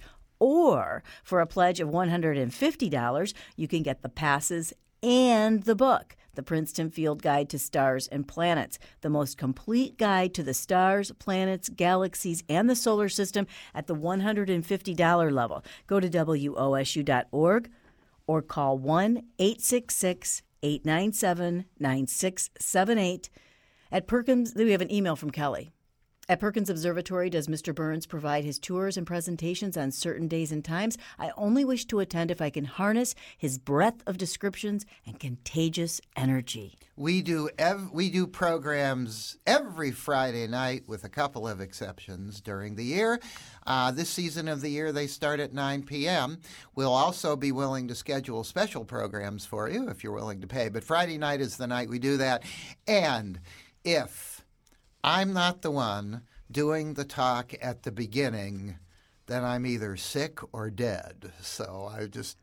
Or for a pledge of one hundred fifty dollars, you can get the passes and the book, The Princeton Field Guide to Stars and Planets, the most complete guide to the stars, planets, galaxies, and the solar system at the one hundred fifty dollars level. Go to W O S U dot org or call one eight six six, eight nine seven, nine six seven eight. At Perkins, we have an email from Kelly. At Perkins Observatory, does Mister Burns provide his tours and presentations on certain days and times? I only wish to attend if I can harness his breadth of descriptions and contagious energy. We do ev- we do programs every Friday night with a couple of exceptions during the year. Uh, this season of the year, they start at nine p.m. We'll also be willing to schedule special programs for you if you're willing to pay. But Friday night is the night we do that. And if I'm not the one doing the talk at the beginning, then I'm either sick or dead. So I just,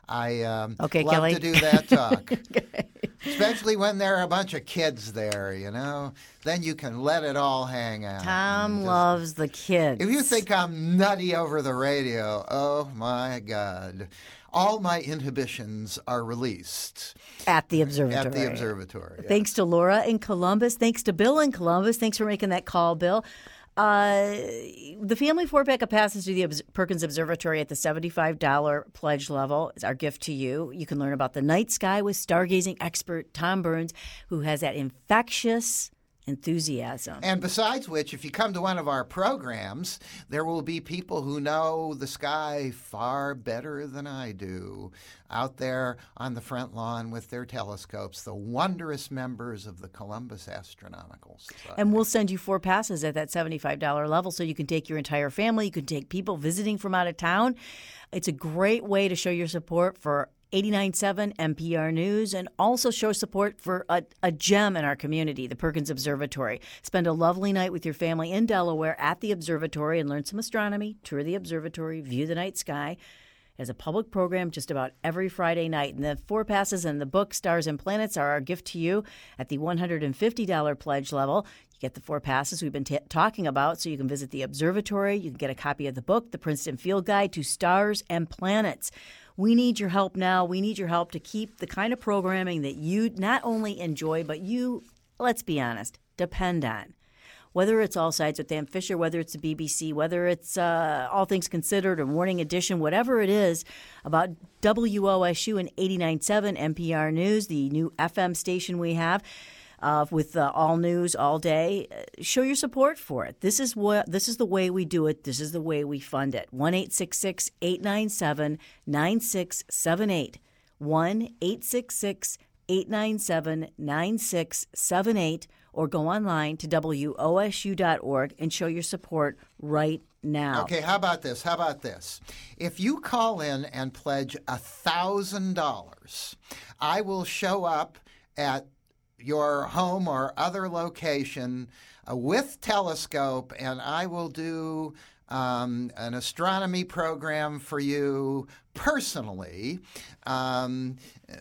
I um, okay, love Kelly. to do that talk. Okay. Especially when there are a bunch of kids there, you know. Then you can let it all hang out. Tom just, loves the kids. If you think I'm nutty over the radio, oh my God. All my inhibitions are released. At the observatory. At the observatory. Yeah. Thanks to Laura in Columbus. Thanks to Bill in Columbus. Thanks for making that call, Bill. Uh, the family four-pack of passes to the Obs- Perkins Observatory at the seventy-five dollars pledge level is our gift to you. You can learn about the night sky with stargazing expert Tom Burns, who has that infectious enthusiasm. And besides which, if you come to one of our programs, there will be people who know the sky far better than I do out there on the front lawn with their telescopes, the wondrous members of the Columbus Astronomical Society. And we'll send you four passes at that seventy-five dollars level so you can take your entire family. You can take people visiting from out of town. It's a great way to show your support for eighty-nine point seven N P R News, and also show support for a, a gem in our community, the Perkins Observatory. Spend a lovely night with your family in Delaware at the observatory and learn some astronomy, tour the observatory, view the night sky. As a public program just about every Friday night. And the four passes and the book Stars and Planets are our gift to you at the one hundred fifty dollars pledge level. You get the four passes we've been t- talking about, so you can visit the observatory. You can get a copy of the book, The Princeton Field Guide to Stars and Planets. We need your help now. We need your help to keep the kind of programming that you not only enjoy, but you, let's be honest, depend on. Whether it's All Sides with Dan Fisher, whether it's the B B C, whether it's uh, All Things Considered or Morning Edition, whatever it is about W O S U and eighty-nine point seven N P R News, the new F M station we have uh, with uh, all news all day, uh, show your support for it. This is what this is the way we do it. This is the way we fund it. one eight six six, eight nine seven, nine six seven eight. one eight six six, eight nine seven, nine six seven eight. Or go online to W O S U dot org and show your support right now. Okay, how about this? How about this? If you call in and pledge one thousand dollars, I will show up at your home or other location uh, with telescope, and I will do um, an astronomy program for you personally. Um,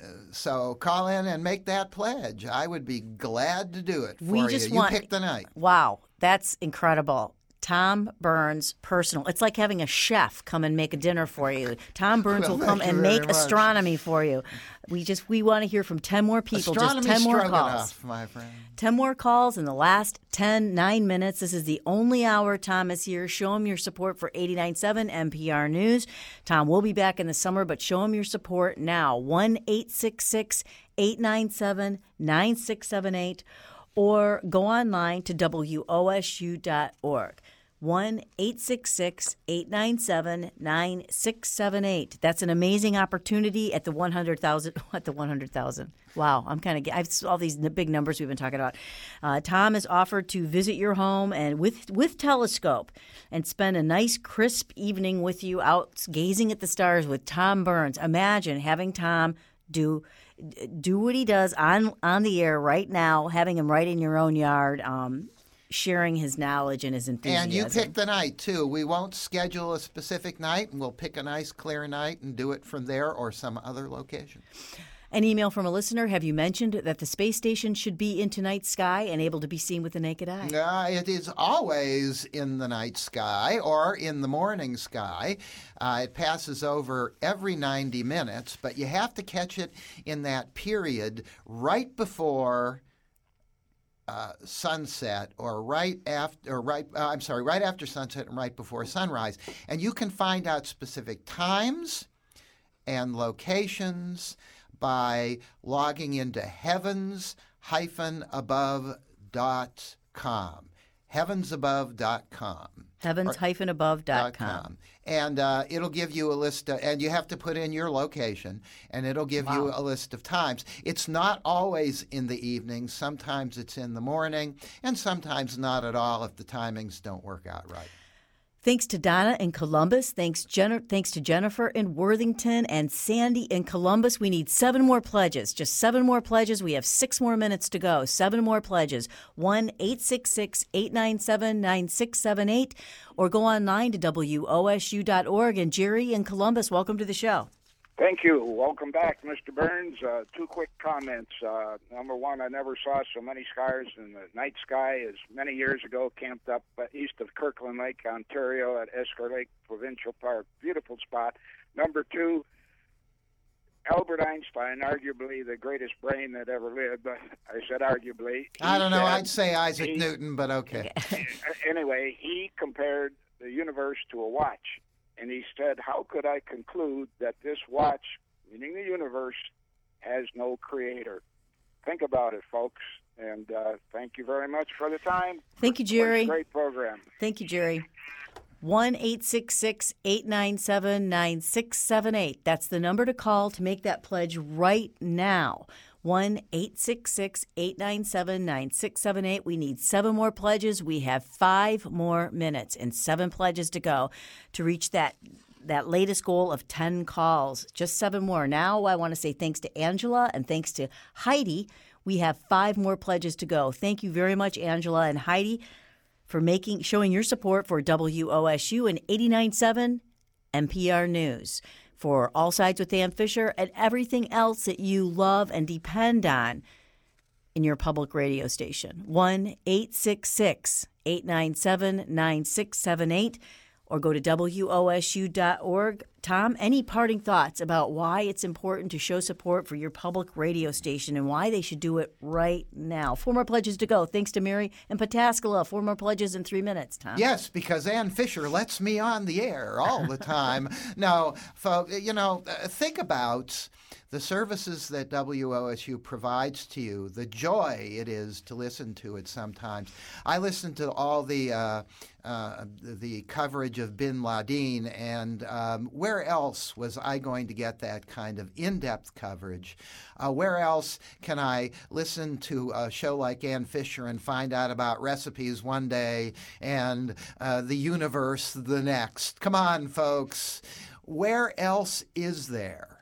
so call in and make that pledge. I would be glad to do it for we you. Just you want, pick the night. Wow, that's incredible. Tom Burns, personal. It's like having a chef come and make a dinner for you. Tom Burns well, will come and make much. astronomy for you. We just we want to hear from ten more people. Astronomy just ten more calls. Enough, my friend. ten more calls in the last ten, nine minutes. This is the only hour Tom is here. Show him your support for eighty-nine point seven N P R News. Tom will be back in the summer, but show him your support now. one eight six six, eight nine seven, nine six seven eight. Or go online to W O S U dot org. one eight six six, eight nine seven, nine six seven eight. That's an amazing opportunity at the one hundred thousand. At the one hundred thousand. Wow, I'm kind of. I've all these big numbers we've been talking about. Uh, Tom has offered to visit your home and with with telescope and spend a nice crisp evening with you out gazing at the stars with Tom Burns. Imagine having Tom do. Do what he does on on the air right now, having him right in your own yard, um, sharing his knowledge and his enthusiasm. And you pick the night, too. We won't schedule a specific night, and we'll pick a nice, clear night and do it from there or some other location. An email from a listener. Have you mentioned that the space station should be in tonight's sky and able to be seen with the naked eye? Uh, it is always in the night sky or in the morning sky. Uh, it passes over every ninety minutes, but you have to catch it in that period right before uh, sunset or right after, or right, uh, I'm sorry, right after sunset and right before sunrise. And you can find out specific times and locations by logging into heavens dash above dot com. heavens above dot com. heavens dash above dot com. And uh, it'll give you a list, of, and you have to put in your location, and it'll give wow. you a list of times. It's not always in the evening. Sometimes it's in the morning, and sometimes not at all if the timings don't work out right. Thanks to Donna in Columbus. Thanks, Jen- thanks to Jennifer in Worthington and Sandy in Columbus. We need seven more pledges. Just seven more pledges. We have six more minutes to go. Seven more pledges. one eight six six, eight nine seven, nine six seven eight or go online to W O S U dot org. And Jerry in Columbus, welcome to the show. Thank you. Welcome back, Mister Burns. Uh, two quick comments. Uh, number one, I never saw so many skiers in the night sky as many years ago, camped up uh, east of Kirkland Lake, Ontario at Esker Lake Provincial Park. Beautiful spot. Number two, Albert Einstein, arguably the greatest brain that ever lived. I said arguably. I don't know. Said, I'd say Isaac he, Newton, but okay. Anyway, he compared the universe to a watch. And he said, how could I conclude that this watch, meaning the universe, has no creator? Think about it, folks. And uh, thank you very much for the time. Thank you, Jerry. Great program. Thank you, Jerry. one eight six six, eight nine seven, nine six seven eight. That's the number to call to make that pledge right now. one eight six six, eight nine seven, nine six seven eight. We need seven more pledges. We have five more minutes and seven pledges to go to reach that that latest goal of ten calls. Just seven more. Now I want to say thanks to Angela and thanks to Heidi. We have five more pledges to go. Thank you very much, Angela and Heidi, for making showing your support for W O S U and eighty-nine point seven N P R News. For All Sides with Dan Fisher and everything else that you love and depend on in your public radio station. one eight six six, eight nine seven, nine six seven eight or go to W O S U dot org. Tom, any parting thoughts about why it's important to show support for your public radio station and why they should do it right now? Four more pledges to go. Thanks to Mary and Pataskala. Four more pledges in three minutes, Tom. Yes, because Ann Fisher lets me on the air all the time. No, folks, you know, think about the services that W O S U provides to you, the joy it is to listen to it sometimes. I listen to all the uh, uh, the coverage of Bin Laden, and um, where else was I going to get that kind of in-depth coverage? Uh, where else can I listen to a show like Ann Fisher and find out about recipes one day and uh, the universe the next? Come on, folks. Where else is there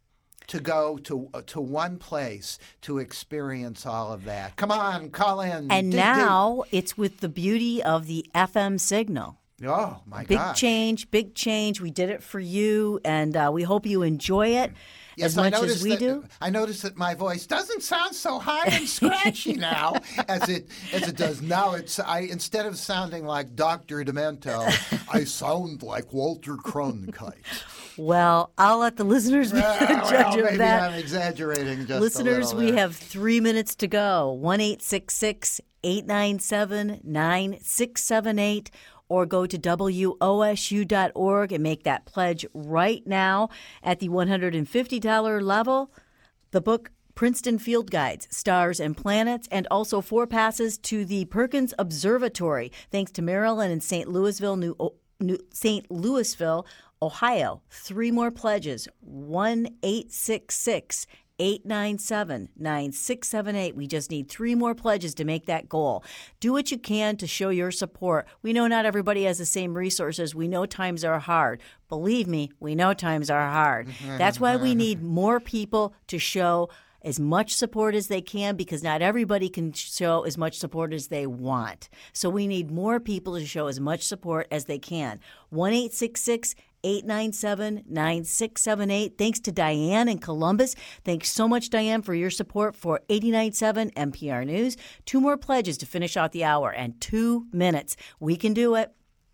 to go to uh, to one place to experience all of that? Come on, call in. And do, now do. It's with the beauty of the F M signal. Oh, my God. Big gosh. change, big change. We did it for you, and uh, we hope you enjoy it yes, as much I as we that, do. I noticed that my voice doesn't sound so high and scratchy now as it as it does now. It's I instead of sounding like Doctor Demento, I sound like Walter Cronkite. Well, I'll let the listeners be well, the judge well, of maybe that. I'm exaggerating just Listeners, a little we there. have three minutes to go. one eight six six, eight nine seven, nine six seven eight or go to W O S U dot org and make that pledge right now. At the one hundred fifty dollars level, the book Princeton Field Guides, Stars and Planets, and also four passes to the Perkins Observatory. Thanks to Maryland and Saint Louisville, New, New Saint Louisville, Ohio. Three more pledges. one eight six six, eight nine seven, nine six seven eight. We just need three more pledges to make that goal. Do what you can to show your support. We know not everybody has the same resources. We know times are hard. Believe me, we know times are hard. That's why we need more people to show as much support as they can, because not everybody can show as much support as they want. So we need more people to show as much support as they can. one eight six six, eight nine seven, nine six seven eight. Thanks to Diane in Columbus. Thanks so much, Diane, for your support for eighty-nine point seven N P R News. Two more pledges to finish out the hour and two minutes. We can do it.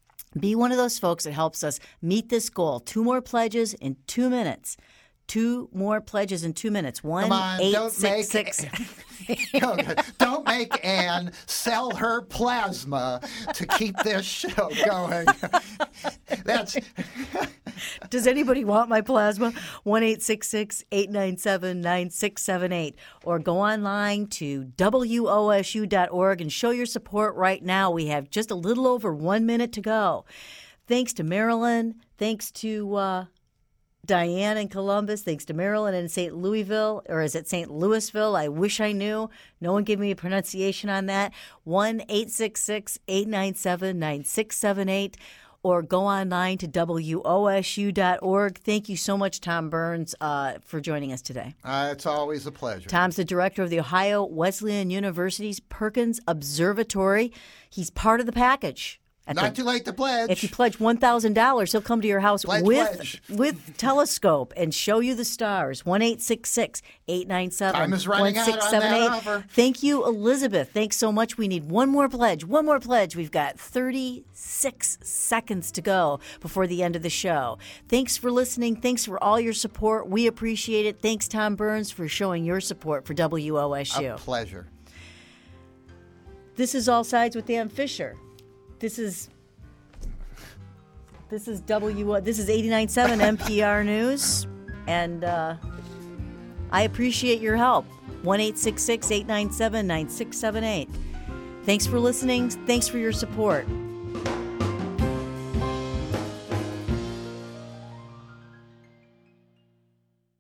Be one of those folks that helps us meet this goal. Two more pledges in two minutes. Two more pledges in two minutes. One, Come on, eight, don't six, make, six. Don't make Ann sell her plasma to keep this show going. That's. Does anybody want my plasma? one eight six six, eight nine seven, nine six seven eight or go online to W O S U dot org and show your support right now. We have just a little over one minute to go. Thanks to Marilyn. Thanks to uh, Diane in Columbus. Thanks to Maryland and Saint Louisville, or is it Saint Louisville? I wish I knew. No one gave me a pronunciation on that. one eight six six, eight nine seven, nine six seven eight or go online to W O S U dot org. Thank you so much, Tom Burns, uh, for joining us today. Uh, it's always a pleasure. Tom's the director of the Ohio Wesleyan University's Perkins Observatory. He's part of the package. At Not the, too late to pledge. If you pledge one thousand dollars, he'll come to your house Pledge, with pledge. with telescope and show you the stars. one eight six six, eight nine seven, Time is running out on that offer. Thank you, Elizabeth. Thanks so much. We need one more pledge. One more pledge. We've got thirty-six seconds to go before the end of the show. Thanks for listening. Thanks for all your support. We appreciate it. Thanks, Tom Burns, for showing your support for W O S U. A pleasure. This is All Sides with Dan Fisher. This is this is W. This is eighty-nine point seven N P R News, and uh, I appreciate your help. one eight six six, eight nine seven, nine six seven eight. Thanks for listening. Thanks for your support.